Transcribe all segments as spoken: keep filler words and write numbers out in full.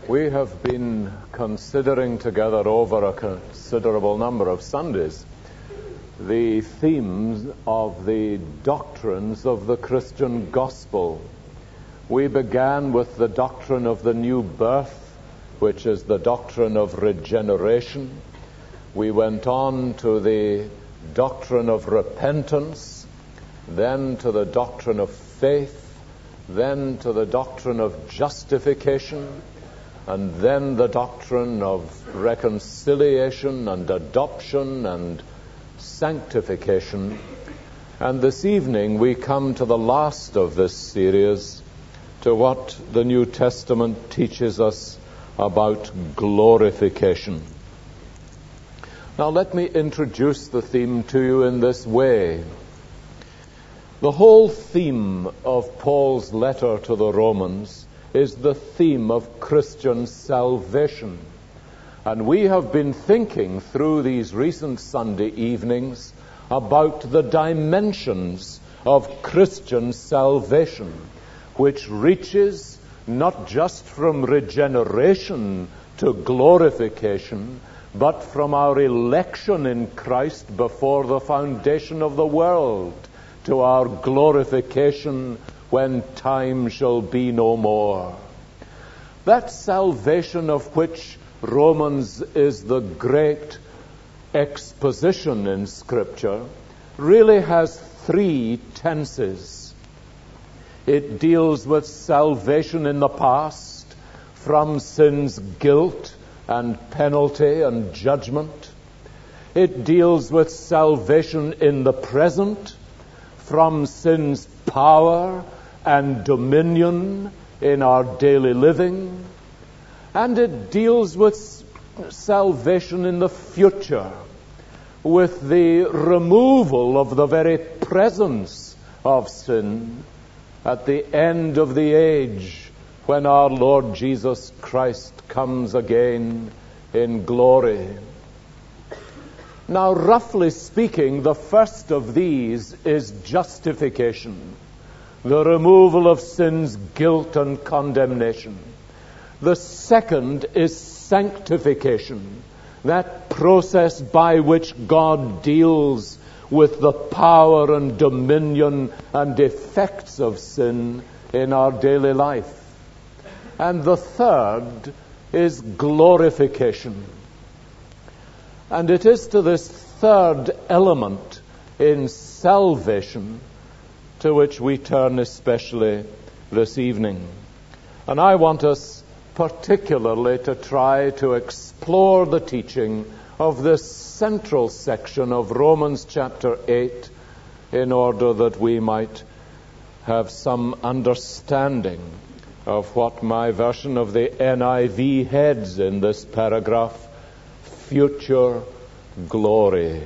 We have been considering together over a considerable number of Sundays the themes of the doctrines of the Christian gospel. We began with the doctrine of the new birth, which is the doctrine of regeneration. We went on to the doctrine of repentance, then to the doctrine of faith, then to the doctrine of justification, and then the doctrine of reconciliation and adoption and sanctification. And this evening we come to the last of this series, to what the New Testament teaches us about glorification. Now let me introduce the theme to you in this way. The whole theme of Paul's letter to the Romans is the theme of Christian salvation. And we have been thinking through these recent Sunday evenings about the dimensions of Christian salvation, which reaches not just from regeneration to glorification, but from our election in Christ before the foundation of the world to our glorification when time shall be no more. That salvation of which Romans is the great exposition in Scripture really has three tenses. It deals with salvation in the past, from sin's guilt and penalty and judgment. It deals with salvation in the present, from sin's power and dominion in our daily living. And it deals with salvation in the future, with the removal of the very presence of sin at the end of the age, when our Lord Jesus Christ comes again in glory. Now, roughly speaking, the first of these is justification, the removal of sin's guilt and condemnation. The second is sanctification, that process by which God deals with the power and dominion and effects of sin in our daily life. And the third is glorification. And it is to this third element in salvation to which we turn especially this evening. And I want us particularly to try to explore the teaching of this central section of Romans chapter eight in order that we might have some understanding of what my version of the N I V heads in this paragraph: future glory.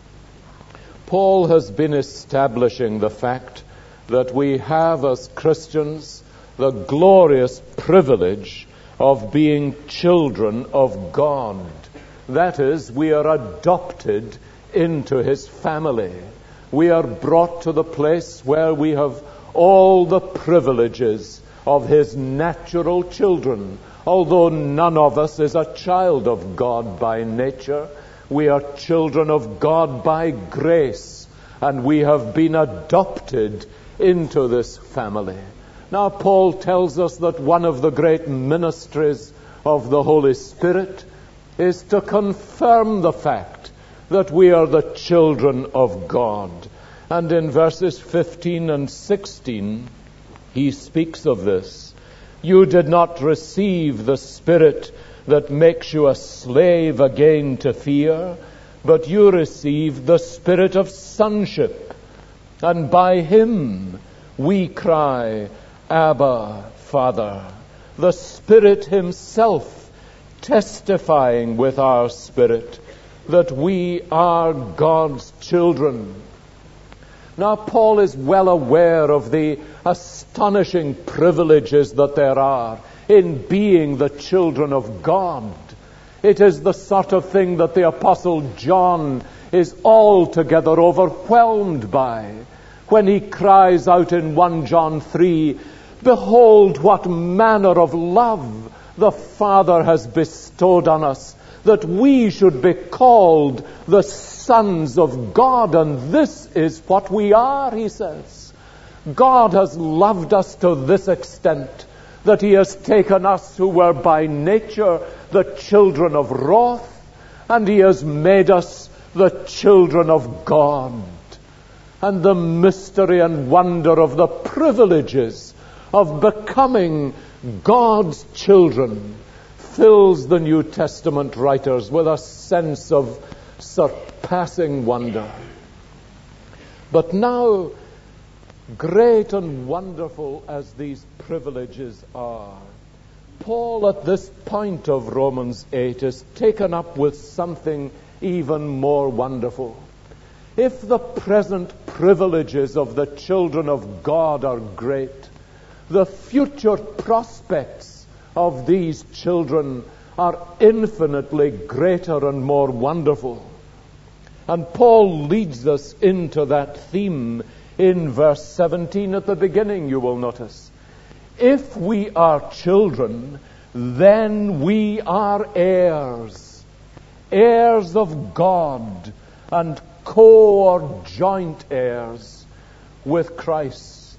Paul has been establishing the fact that we have as Christians the glorious privilege of being children of God. That is, we are adopted into His family. We are brought to the place where we have all the privileges of His natural children. Although none of us is a child of God by nature, we are children of God by grace, and we have been adopted into this family. Now, Paul tells us that one of the great ministries of the Holy Spirit is to confirm the fact that we are the children of God. And in verses fifteen and sixteen, he speaks of this. You did not receive the Spirit that makes you a slave again to fear, but you received the Spirit of sonship, and by Him we cry, Abba, Father. The Spirit Himself testifying with our spirit that we are God's children. Now, Paul is well aware of the astonishing privileges that there are in being the children of God. It is the sort of thing that the Apostle John is altogether overwhelmed by when he cries out in First John three, Behold what manner of love the Father has bestowed on us, that we should be called the sons of God. And this is what we are, he says. God has loved us to this extent, that he has taken us who were by nature the children of wrath, and he has made us the children of God. And the mystery and wonder of the privileges of becoming God's children fills the New Testament writers with a sense of surpassing wonder. But now, great and wonderful as these privileges are, Paul at this point of Romans eight is taken up with something even more wonderful. If the present privileges of the children of God are great, the future prospects of these children are infinitely greater and more wonderful. And Paul leads us into that theme in verse seventeen at the beginning, you will notice. If we are children, then we are heirs, heirs of God, and co- or joint heirs with Christ.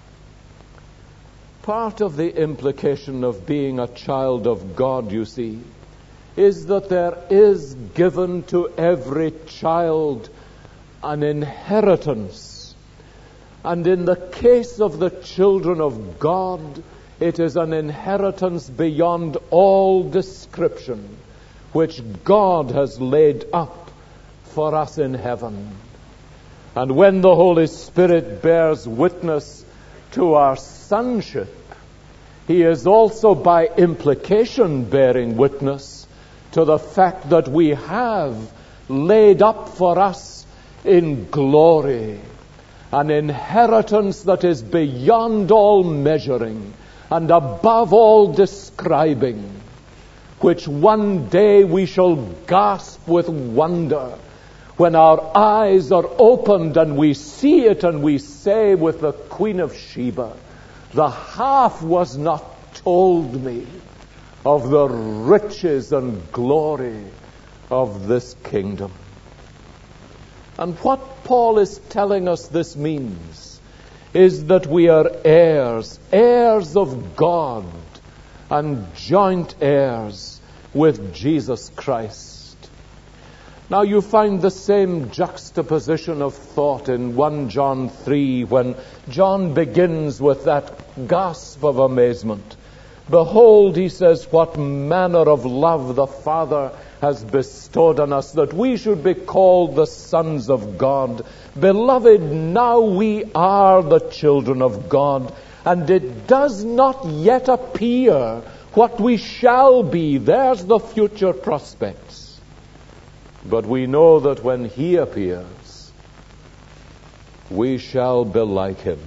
Part of the implication of being a child of God, you see, is that there is given to every child an inheritance. And in the case of the children of God, it is an inheritance beyond all description, which God has laid up for us in heaven. And when the Holy Spirit bears witness to our sonship, he is also by implication bearing witness to the fact that we have laid up for us in glory an inheritance that is beyond all measuring and above all describing, which one day we shall gasp with wonder when our eyes are opened and we see it, and we say with the Queen of Sheba, "The half was not told me of the riches and glory of this kingdom." And what Paul is telling us this means is that we are heirs, heirs of God, and joint heirs with Jesus Christ. Now you find the same juxtaposition of thought in First John three, when John begins with that gasp of amazement. "Behold," he says, "what manner of love the Father has bestowed on us, that we should be called the sons of God. Beloved, now we are the children of God, and it does not yet appear what we shall be." There's the future prospects. "But we know that when he appears, we shall be like him."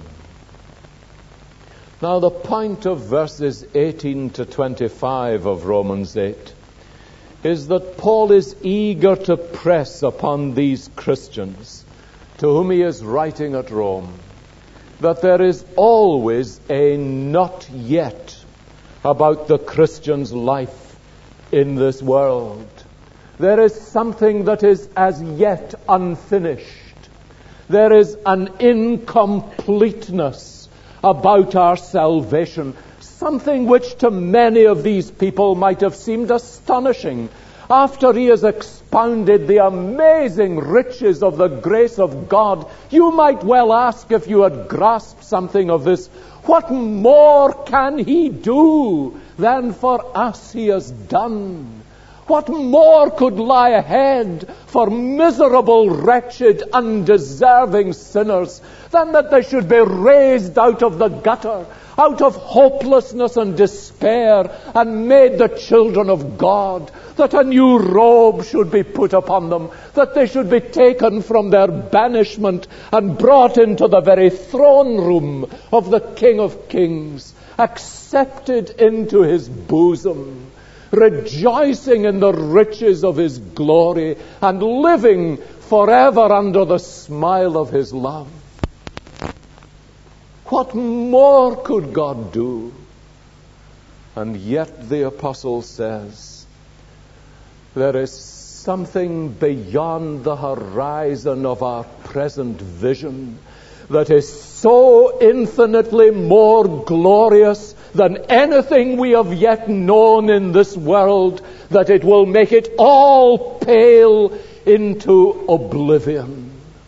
Now the point of verses eighteen to twenty-five of Romans eight is that Paul is eager to press upon these Christians to whom he is writing at Rome that there is always a not yet about the Christian's life in this world. There is something that is as yet unfinished. There is an incompleteness about our salvation, something which to many of these people might have seemed astonishing. After he has expounded the amazing riches of the grace of God, you might well ask, if you had grasped something of this, what more can he do than for us he has done? What more could lie ahead for miserable, wretched, undeserving sinners than that they should be raised out of the gutter, out of hopelessness and despair, and made the children of God, that a new robe should be put upon them, that they should be taken from their banishment and brought into the very throne room of the King of Kings, accepted into his bosom, rejoicing in the riches of his glory, and living forever under the smile of his love. What more could God do? And yet the apostle says, there is something beyond the horizon of our present vision that is so infinitely more glorious than anything we have yet known in this world that it will make it all pale into oblivion.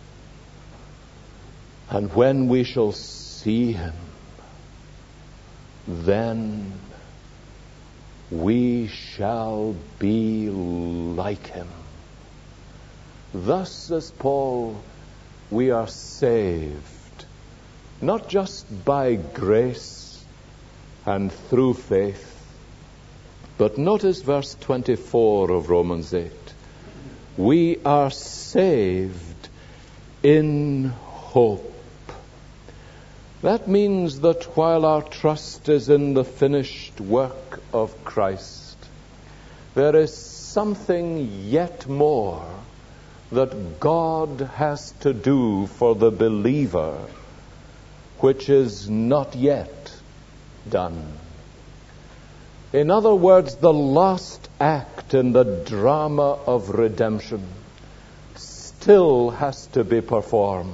And when we shall see him, then we shall be like him. Thus, says Paul, we are saved, not just by grace and through faith, but notice verse twenty-four of Romans eight. We are saved in hope. That means that while our trust is in the finished work of Christ, there is something yet more that God has to do for the believer, which is not yet done. In other words, the last act in the drama of redemption still has to be performed.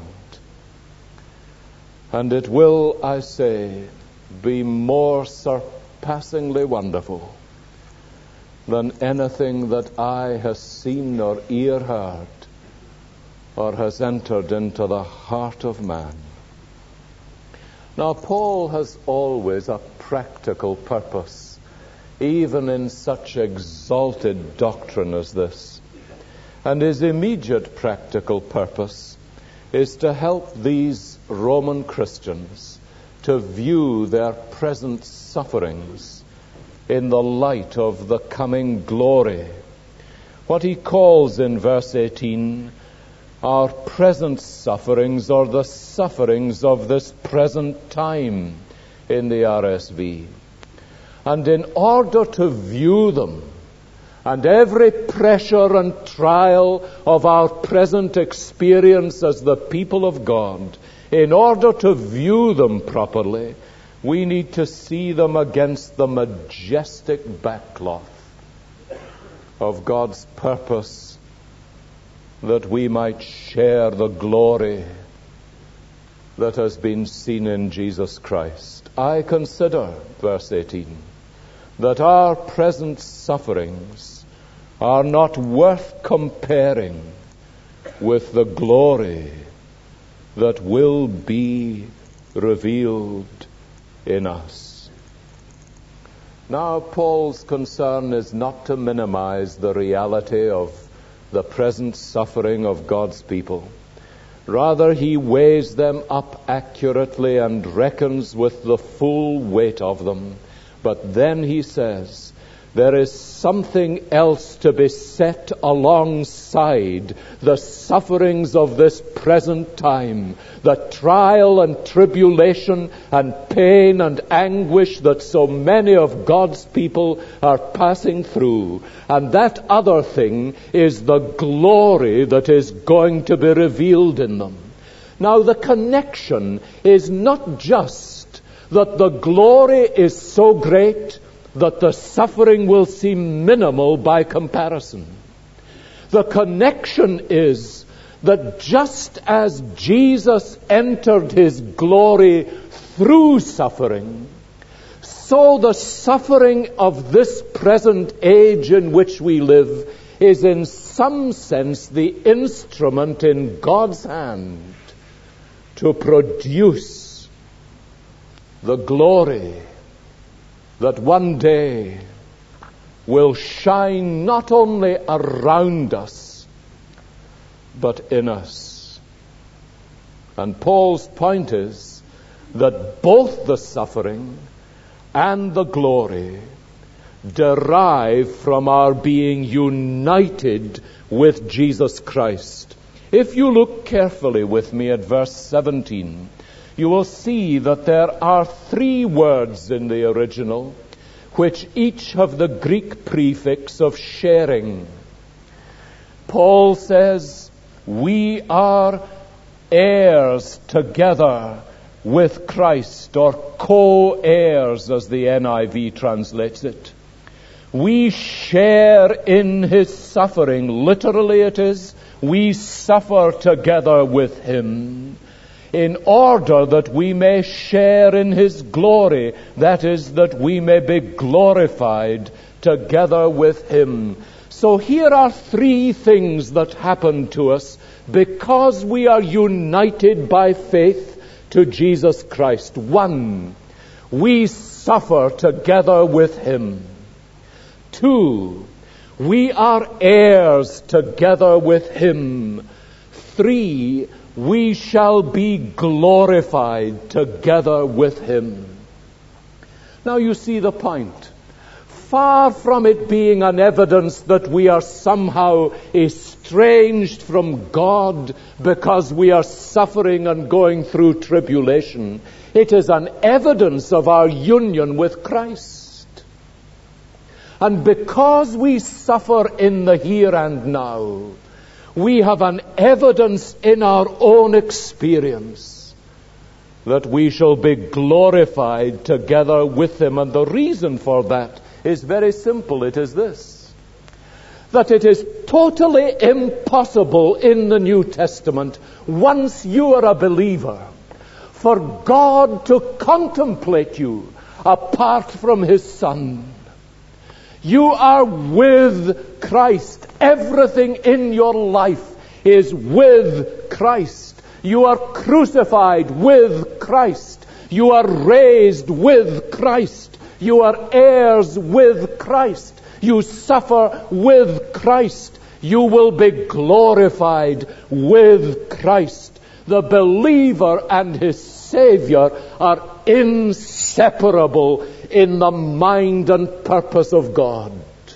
And it will, I say, be more surpassingly wonderful than anything that eye has seen or ear heard or has entered into the heart of man. Now, Paul has always a practical purpose, even in such exalted doctrine as this. And his immediate practical purpose is to help these Roman Christians to view their present sufferings in the light of the coming glory. What he calls in verse eighteen, our present sufferings are the sufferings of this present time in the R S V. And in order to view them, and every pressure and trial of our present experience as the people of God, in order to view them properly, we need to see them against the majestic backcloth of God's purpose, that we might share the glory that has been seen in Jesus Christ. I consider, verse eighteen, that our present sufferings are not worth comparing with the glory that will be revealed in us. Now, Paul's concern is not to minimize the reality of the present suffering of God's people. Rather, he weighs them up accurately and reckons with the full weight of them. But then he says, there is something else to be set alongside the sufferings of this present time, the trial and tribulation and pain and anguish that so many of God's people are passing through. And that other thing is the glory that is going to be revealed in them. Now, the connection is not just that the glory is so great that the suffering will seem minimal by comparison. The connection is that just as Jesus entered his glory through suffering, so the suffering of this present age in which we live is in some sense the instrument in God's hand to produce the glory that one day will shine not only around us, but in us. And Paul's point is that both the suffering and the glory derive from our being united with Jesus Christ. If you look carefully with me at verse seventeen, you will see that there are three words in the original which each have the Greek prefix of sharing. Paul says, we are heirs together with Christ, or co-heirs as the N I V translates it. We share in his suffering. Literally it is, we suffer together with him, in order that we may share in his glory. That is, that we may be glorified together with him. So here are three things that happen to us because we are united by faith to Jesus Christ. One, we suffer together with him. Two, we are heirs together with him. Three, we shall be glorified together with him. Now you see the point. Far from it being an evidence that we are somehow estranged from God because we are suffering and going through tribulation, it is an evidence of our union with Christ. And because we suffer in the here and now, we have an evidence in our own experience that we shall be glorified together with him. And the reason for that is very simple. It is this: that it is totally impossible in the New Testament, once you are a believer, for God to contemplate you apart from his Son. You are with Christ. Everything in your life is with Christ. You are crucified with Christ. You are raised with Christ. You are heirs with Christ. You suffer with Christ. You will be glorified with Christ. The believer and his Savior are inseparable in the mind and purpose of God.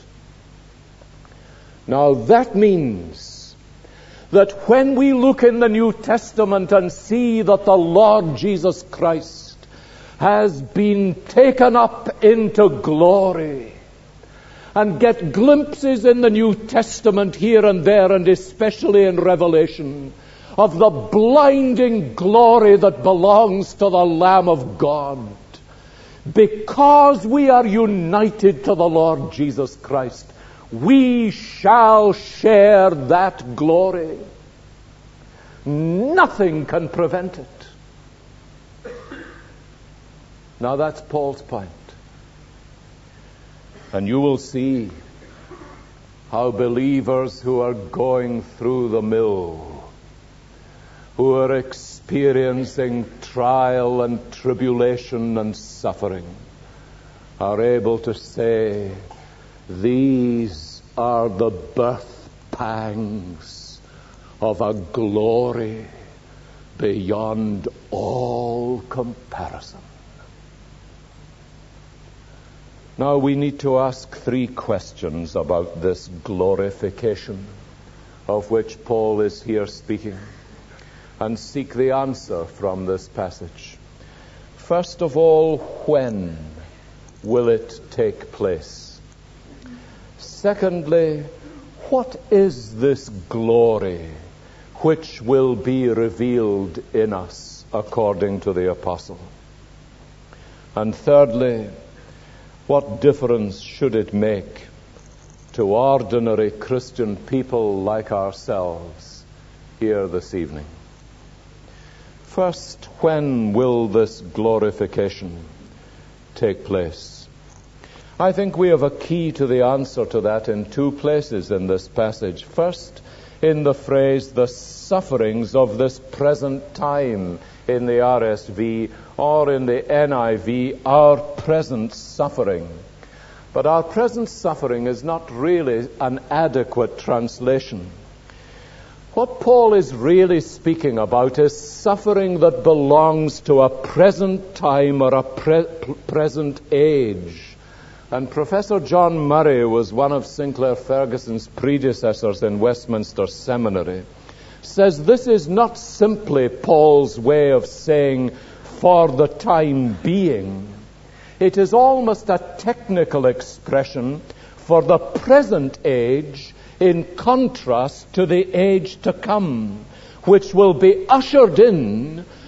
Now that means that when we look in the New Testament and see that the Lord Jesus Christ has been taken up into glory, and get glimpses in the New Testament here and there, and especially in Revelation, of the blinding glory that belongs to the Lamb of God, because we are united to the Lord Jesus Christ, we shall share that glory. Nothing can prevent it. Now that's Paul's point. And you will see how believers who are going through the mill, who are experiencing trial and tribulation and suffering, are able to say, these are the birth pangs of a glory beyond all comparison. Now we need to ask three questions about this glorification of which Paul is here speaking, and seek the answer from this passage. First of all, when will it take place? Secondly, what is this glory which will be revealed in us according to the apostle? And thirdly, what difference should it make to ordinary Christian people like ourselves here this evening? First, when will this glorification take place? I think we have a key to the answer to that in two places in this passage. First, in the phrase, the sufferings of this present time in the R S V, or in the N I V, our present suffering. But our present suffering is not really an adequate translation. What Paul is really speaking about is suffering that belongs to a present time or a pre- present age. And Professor John Murray was one of Sinclair Ferguson's predecessors in Westminster Seminary. Says this is not simply Paul's way of saying for the time being. It is almost a technical expression for the present age in contrast to the age to come, which will be ushered in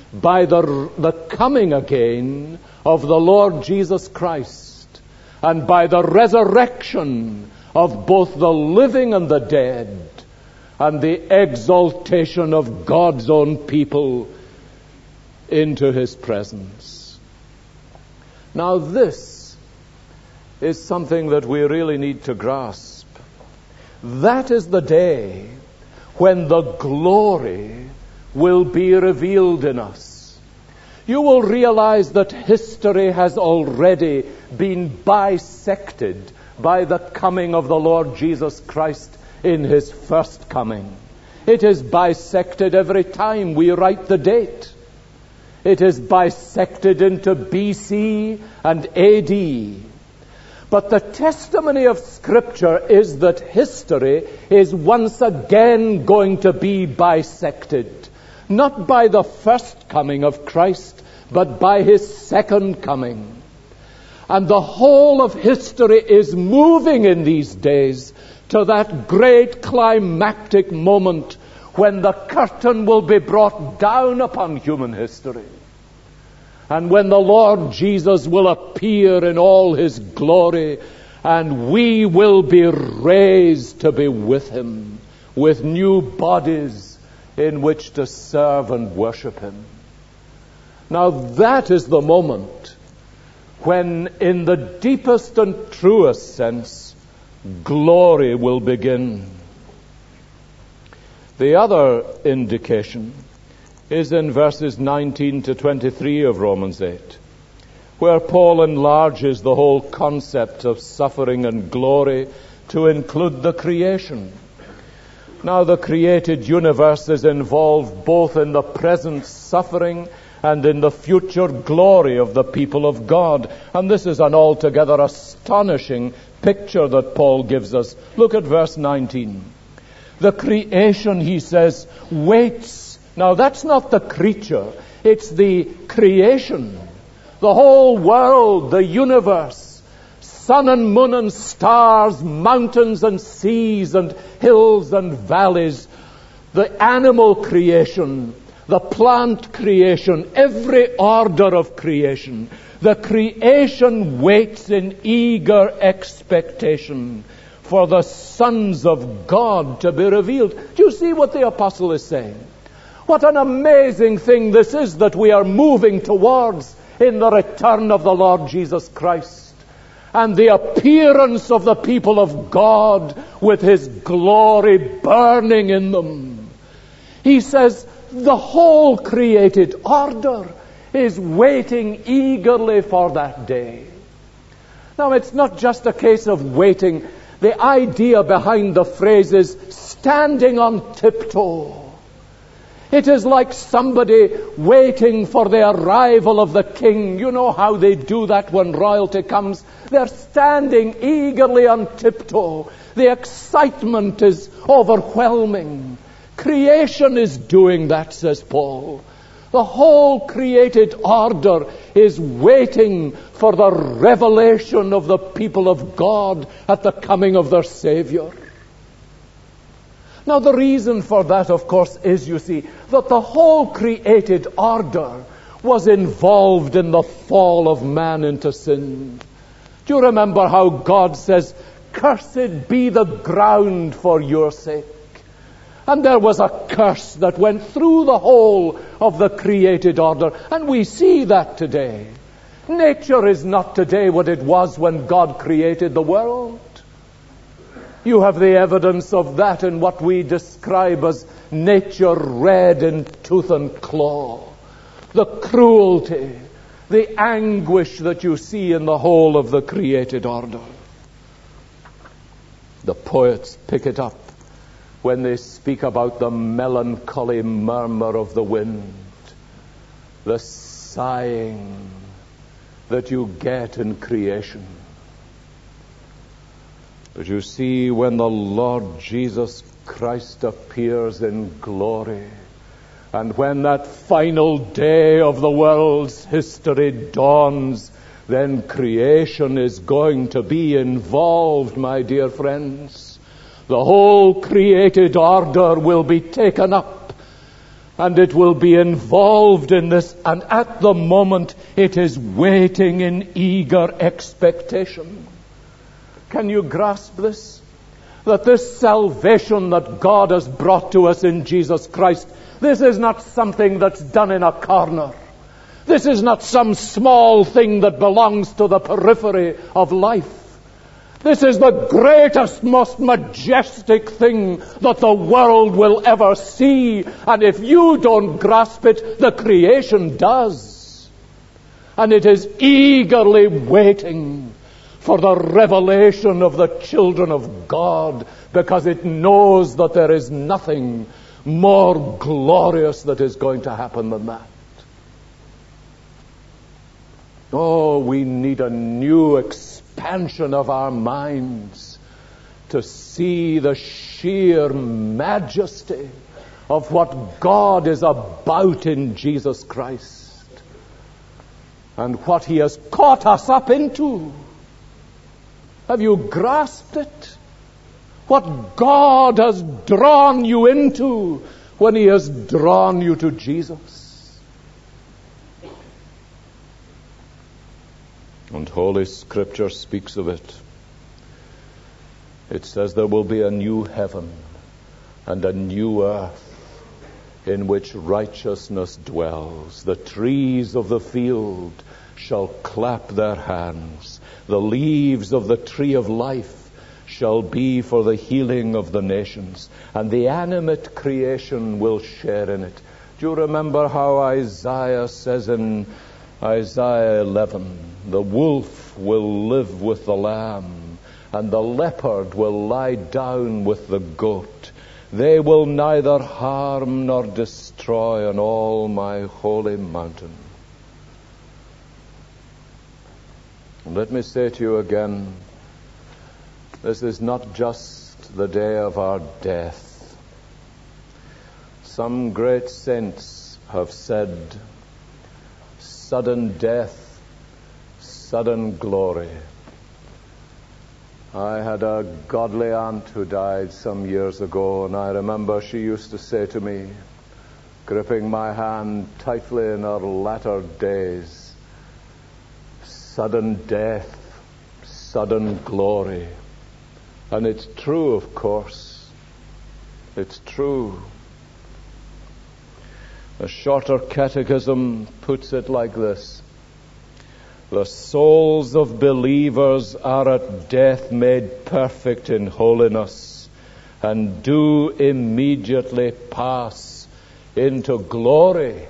by the, the coming again of the Lord Jesus Christ, and by the resurrection of both the living and the dead, and the exaltation of God's own people into his presence. Now this is something that we really need to grasp. That is the day when the glory will be revealed in us. You will realize that history has already been bisected by the coming of the Lord Jesus Christ in his first coming. It is bisected every time we write the date. It is bisected into B C and A D. But the testimony of Scripture is that history is once again going to be bisected, not by the first coming of Christ, but by his second coming. And the whole of history is moving in these days to that great climactic moment when the curtain will be brought down upon human history, and when the Lord Jesus will appear in all his glory, and we will be raised to be with him, with new bodies in which to serve and worship him. Now that is the moment when, in the deepest and truest sense, glory will begin. The other indication is in verses nineteen to twenty-three of Romans eight, where Paul enlarges the whole concept of suffering and glory to include the creation. Now, the created universe is involved both in the present suffering and in the future glory of the people of God. And this is an altogether astonishing picture that Paul gives us. Look at verse nineteen. The creation, he says, waits. Now, that's not the creature. It's the creation. The whole world, the universe, sun and moon and stars, mountains and seas and hills and valleys, the animal creation, the plant creation, every order of creation. The creation waits in eager expectation for the sons of God to be revealed. Do you see what the apostle is saying? What an amazing thing this is that we are moving towards in the return of the Lord Jesus Christ, and the appearance of the people of God with his glory burning in them. He says the whole created order is waiting eagerly for that day. Now, it's not just a case of waiting. The idea behind the phrase is standing on tiptoe. It is like somebody waiting for the arrival of the king. You know how they do that when royalty comes. They're standing eagerly on tiptoe. The excitement is overwhelming. Creation is doing that, says Paul. The whole created order is waiting for the revelation of the people of God at the coming of their Savior. Now, the reason for that, of course, is, you see, that the whole created order was involved in the fall of man into sin. Do you remember how God says, "Cursed be the ground for your sake"? And there was a curse that went through the whole of the created order. And we see that today. Nature is not today what it was when God created the world. You have the evidence of that in what we describe as nature red in tooth and claw. The cruelty, the anguish that you see in the whole of the created order. The poets pick it up when they speak about the melancholy murmur of the wind, the sighing that you get in creation. But you see, when the Lord Jesus Christ appears in glory, and when that final day of the world's history dawns, then creation is going to be involved, my dear friends. The whole created order will be taken up And it will be involved in this, and at the moment it is waiting in eager expectation. Can you grasp this? That this salvation that God has brought to us in Jesus Christ, this is not something that's done in a corner. This is not some small thing that belongs to the periphery of life. This is the greatest, most majestic thing that the world will ever see. And if you don't grasp it, the creation does. And it is eagerly waiting for the revelation of the children of God, because it knows that there is nothing more glorious that is going to happen than that. Oh, we need a new expansion of our minds to see the sheer majesty of what God is about in Jesus Christ and what He has caught us up into. Have you grasped it? What God has drawn you into when He has drawn you to Jesus. And Holy Scripture speaks of it. It says there will be a new heaven and a new earth in which righteousness dwells. The trees of the field shall clap their hands. The leaves of the tree of life shall be for the healing of the nations, and the animate creation will share in it. Do you remember how Isaiah says in Isaiah eleven, the wolf will live with the lamb, and the leopard will lie down with the goat. They will neither harm nor destroy on all my holy mountain. And let me say to you again, this is not just the day of our death. Some great saints have said, sudden death, sudden glory. I had a godly aunt who died some years ago, and I remember she used to say to me, gripping my hand tightly in her latter days, sudden death, sudden glory. And it's true, of course. It's true. A shorter catechism puts it like this: the souls of believers are at death made perfect in holiness, and do immediately pass into glory.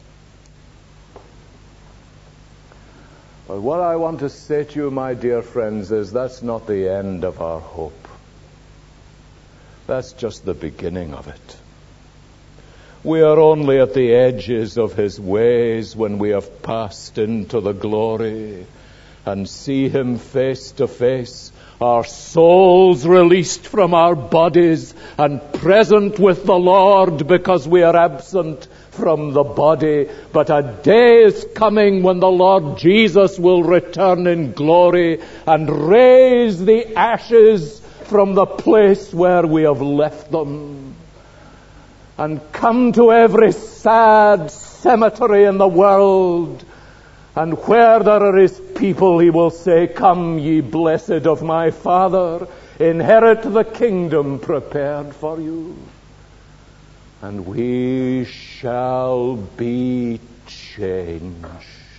But what I want to say to you, my dear friends, is that's not the end of our hope. That's just the beginning of it. We are only at the edges of His ways when we have passed into the glory and see Him face to face, our souls released from our bodies and present with the Lord because we are absent from the body. But a day is coming when the Lord Jesus will return in glory and raise the ashes from the place where we have left them, and come to every sad cemetery in the world, and where there is people, He will say, come ye blessed of my Father, inherit the kingdom prepared for you. And we shall be changed.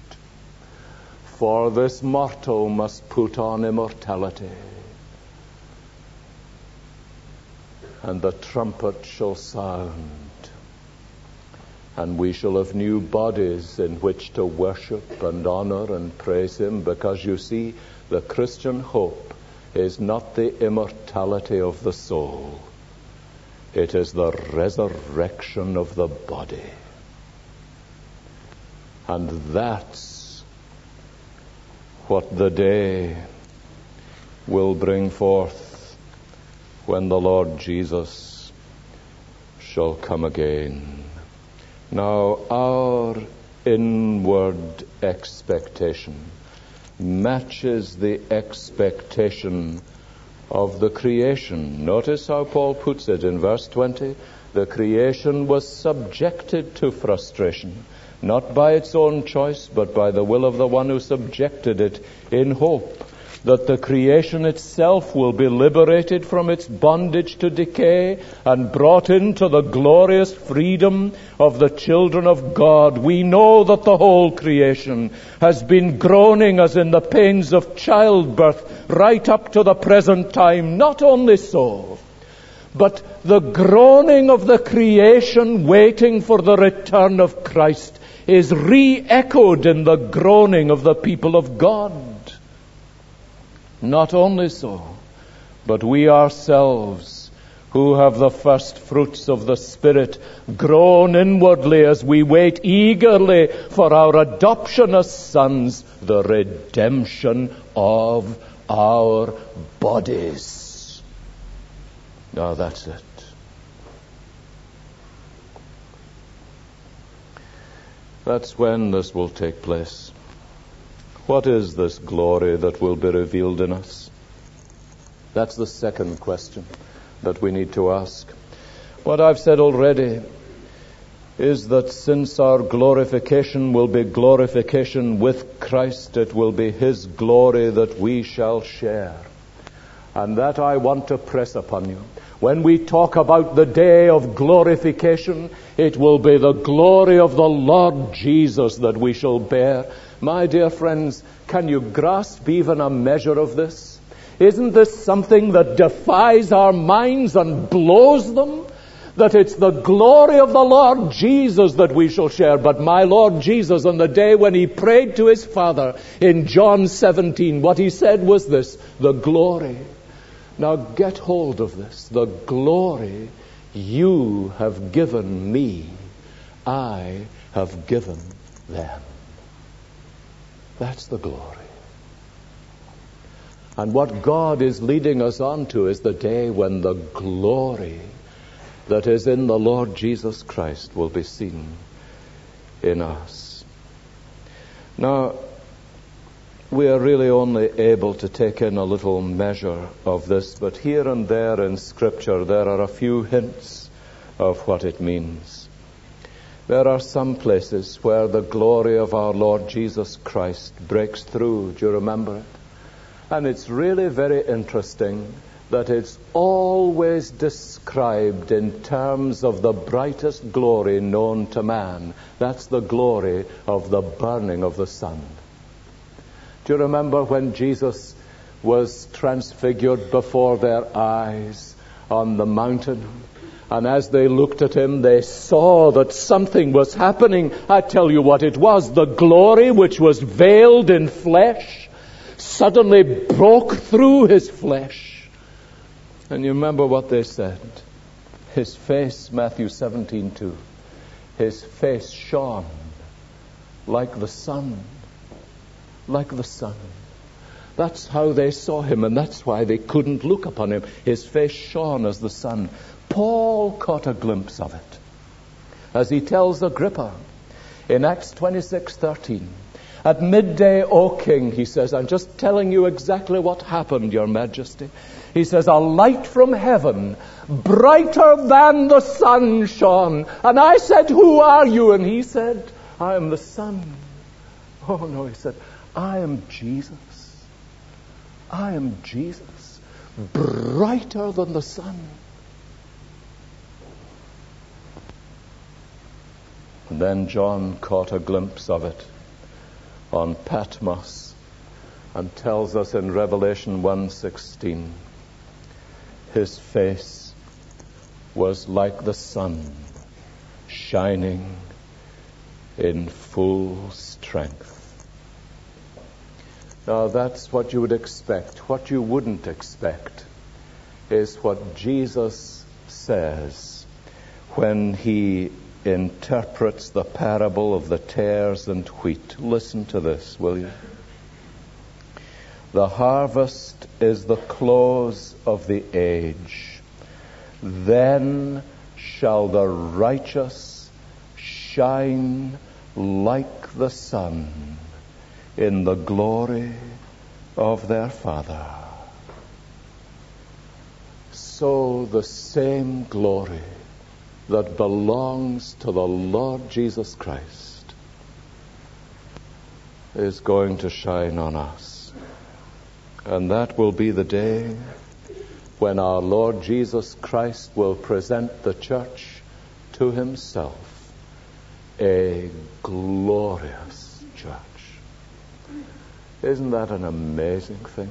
For this mortal must put on immortality. And the trumpet shall sound, and we shall have new bodies in which to worship and honor and praise Him, because you see, the Christian hope is not the immortality of the soul. It is the resurrection of the body. And that's what the day will bring forth when the Lord Jesus shall come again. Now, our inward expectation matches the expectation of the creation. Notice how Paul puts it in verse twenty. The creation was subjected to frustration, not by its own choice, but by the will of the one who subjected it, in hope that the creation itself will be liberated from its bondage to decay and brought into the glorious freedom of the children of God. We know that the whole creation has been groaning as in the pains of childbirth right up to the present time. Not only so, but the groaning of the creation waiting for the return of Christ is re-echoed in the groaning of the people of God. Not only so, but we ourselves, who have the first fruits of the Spirit, groan inwardly as we wait eagerly for our adoption as sons, the redemption of our bodies. Now that's it. That's when this will take place. What is this glory that will be revealed in us? That's the second question that we need to ask. What I've said already is that since our glorification will be glorification with Christ, it will be His glory that we shall share. And that I want to press upon you. When we talk about the day of glorification, it will be the glory of the Lord Jesus that we shall bear. My dear friends, can you grasp even a measure of this? Isn't this something that defies our minds and blows them? That it's the glory of the Lord Jesus that we shall share. But my Lord Jesus, on the day when He prayed to His Father in John seventeen, what He said was this: the glory. Now get hold of this. The glory you have given me, I have given them. That's the glory. And what God is leading us on to is the day when the glory that is in the Lord Jesus Christ will be seen in us. Now, we are really only able to take in a little measure of this, but here and there in Scripture there are a few hints of what it means. There are some places where the glory of our Lord Jesus Christ breaks through. Do you remember it? And it's really very interesting that it's always described in terms of the brightest glory known to man. That's the glory of the burning of the sun. Do you remember when Jesus was transfigured before their eyes on the mountain? And as they looked at Him, they saw that something was happening. I tell you what it was. The glory which was veiled in flesh suddenly broke through His flesh. And you remember what they said? His face, Matthew seventeen two, His face shone like the sun. Like the sun. That's how they saw Him, and that's why they couldn't look upon Him. His face shone as the sun. Paul caught a glimpse of it as he tells Agrippa in Acts twenty-six thirteen. At midday, O King, he says, I'm just telling you exactly what happened, Your Majesty. He says, a light from heaven, brighter than the sun, shone. And I said, who are you? And he said, I am the sun. Oh no, he said, I am Jesus. I am Jesus, brighter than the sun. And then John caught a glimpse of it on Patmos and tells us in Revelation one sixteen, His face was like the sun, shining in full strength. Now that's what you would expect. What you wouldn't expect is what Jesus says when He interprets the parable of the tares and wheat. Listen to this, will you? The harvest is the close of the age. Then shall the righteous shine like the sun in the glory of their Father. So the same glory that belongs to the Lord Jesus Christ is going to shine on us. And that will be the day when our Lord Jesus Christ will present the church to himself, a glorious church. Isn't that an amazing thing?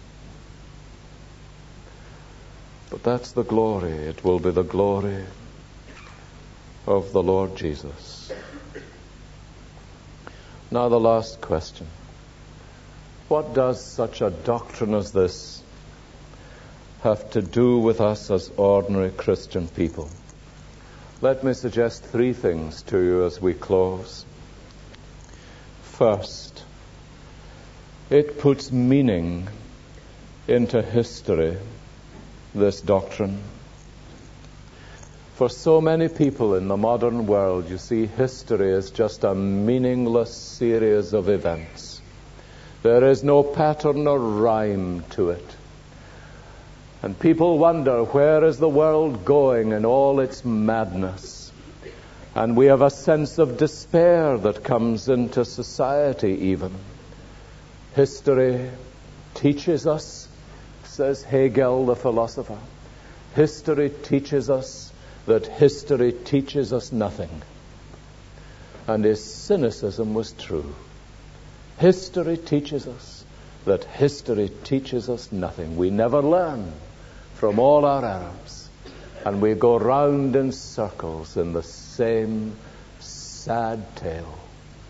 But that's the glory. It will be the glory of the Lord Jesus. Now the last question. What does such a doctrine as this have to do with us as ordinary Christian people? Let me suggest three things to you as we close. First, it puts meaning into history, this doctrine. For so many people in the modern world, you see, history is just a meaningless series of events. There is no pattern or rhyme to it. And people wonder, where is the world going in all its madness? And we have a sense of despair that comes into society even. History teaches us, says Hegel the philosopher, history teaches us that history teaches us nothing. And his cynicism was true. History teaches us that history teaches us nothing. We never learn from all our errors, and we go round in circles in the same sad tale.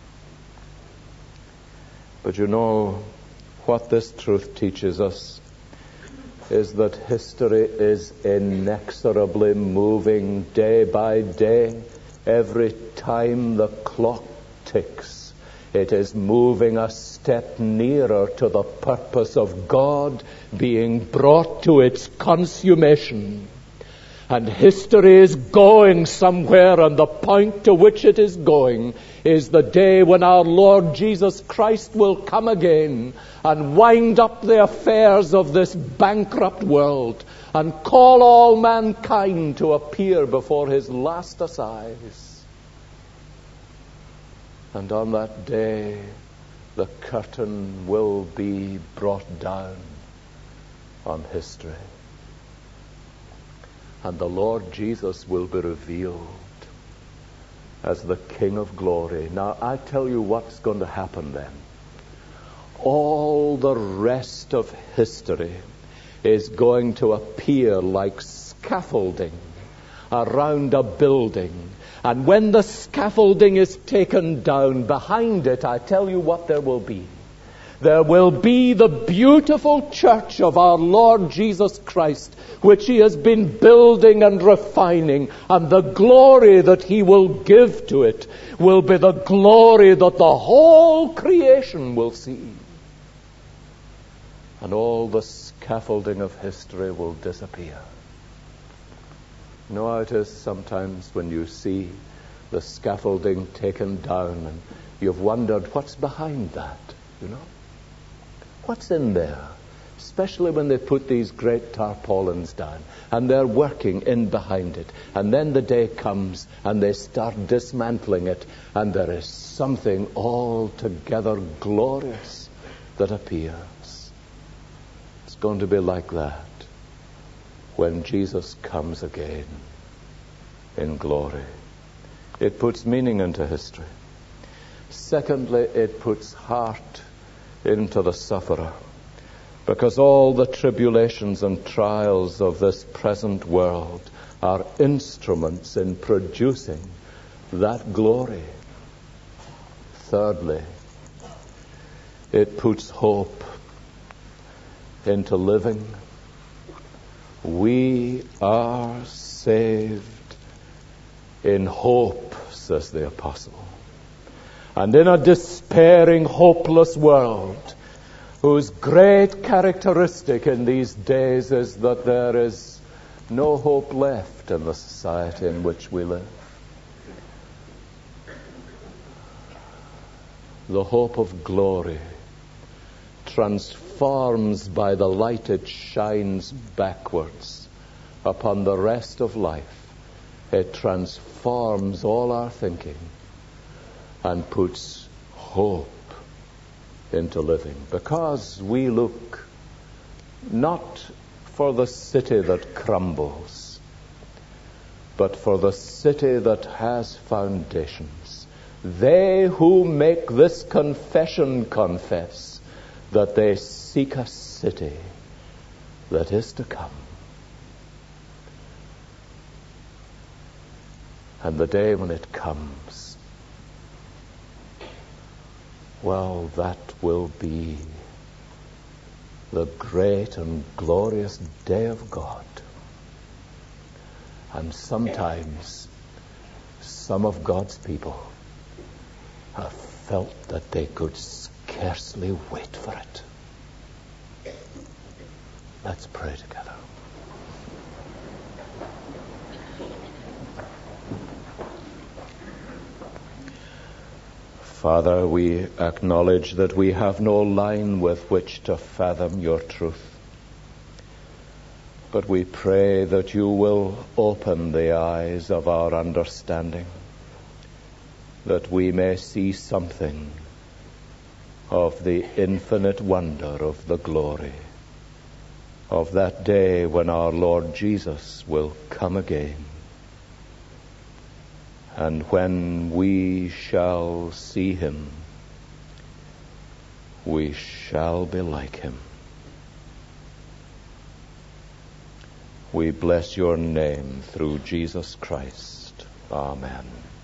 But you know, what this truth teaches us is that history is inexorably moving day by day. Every time the clock ticks, it is moving a step nearer to the purpose of God being brought to its consummation. And history is going somewhere, and the point to which it is going is the day when our Lord Jesus Christ will come again and wind up the affairs of this bankrupt world and call all mankind to appear before his last assize. And on that day, the curtain will be brought down on history. And the Lord Jesus will be revealed as the King of glory. Now, I tell you what's going to happen then. All the rest of history is going to appear like scaffolding around a building. And when the scaffolding is taken down, behind it, I tell you what there will be. There will be the beautiful church of our Lord Jesus Christ, which he has been building and refining, and the glory that he will give to it will be the glory that the whole creation will see. And all the scaffolding of history will disappear. You know how it is sometimes when you see the scaffolding taken down and you've wondered what's behind that, you know? What's in there? Especially when they put these great tarpaulins down and they're working in behind it. And then the day comes and they start dismantling it, and there is something altogether glorious that appears. It's going to be like that when Jesus comes again in glory. It puts meaning into history. Secondly, it puts heart into the sufferer, because all the tribulations and trials of this present world are instruments in producing that glory. Thirdly, it puts hope into living. We are saved in hope, says the apostle. And in a despairing, hopeless world, whose great characteristic in these days is that there is no hope left in the society in which we live. The hope of glory transforms by the light it shines backwards upon the rest of life It transforms all our thinking and puts hope into living, because we look not for the city that crumbles, but for the city that has foundations. They who make this confession confess that they seek a city that is to come. And the day when it comes, well, that will be the great and glorious day of God. And sometimes some of God's people have felt that they could scarcely wait for it. Let's pray together. Father, we acknowledge that we have no line with which to fathom your truth. But we pray that you will open the eyes of our understanding, that we may see something of the infinite wonder of the glory of that day when our Lord Jesus will come again, and when we shall see him, we shall be like him. We bless your name through Jesus Christ. Amen.